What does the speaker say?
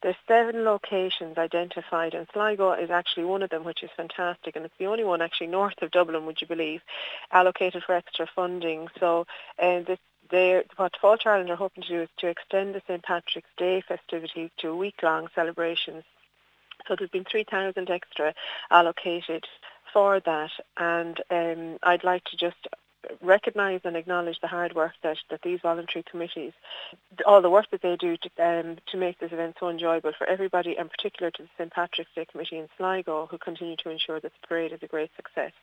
There's 7 locations identified, and Sligo is actually one of them, which is fantastic, and it's the only one actually north of Dublin, would you believe, allocated for extra funding. So what Fáilte Ireland are hoping to do is to extend the St. Patrick's Day festivities to a week-long celebrations. So there's been 3,000 extra allocated for that, and I'd like to just recognise and acknowledge the hard work that these voluntary committees, all the work that they do to make this event so enjoyable for everybody, and particular to the St. Patrick's Day Committee in Sligo, who continue to ensure that the parade is a great success.